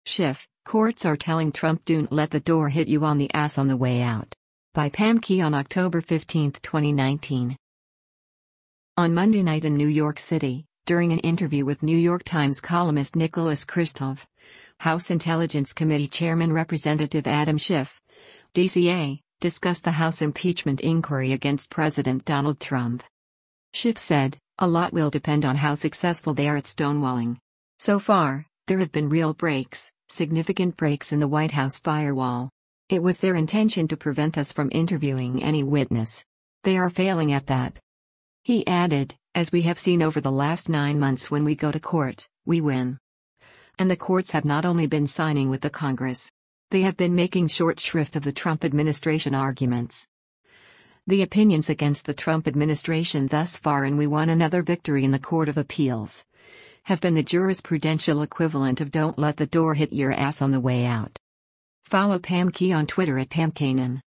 Schiff, courts are telling Trump don't let the door hit you on the ass on the way out. By Pam Key on October 15, 2019. On Monday night in New York City, during an interview with New York Times columnist Nicholas Kristof, House Intelligence Committee Chairman Representative Adam Schiff, DCA, discussed the House impeachment inquiry against President Donald Trump. Schiff said, "A lot will depend on how successful they are at stonewalling. So far, there have been real breaks, significant breaks in the White House firewall. It was their intention to prevent us from interviewing any witness. They are failing at that." He added, "As we have seen over the last 9 months, when we go to court, we win. And the courts have not only been signing with the Congress. They have been making short shrift of the Trump administration arguments. The opinions against the Trump administration thus far, and we won another victory in the Court of Appeals, have been the jurisprudential equivalent of don't let the door hit your ass on the way out." Follow Pam Key on Twitter at PamKanan.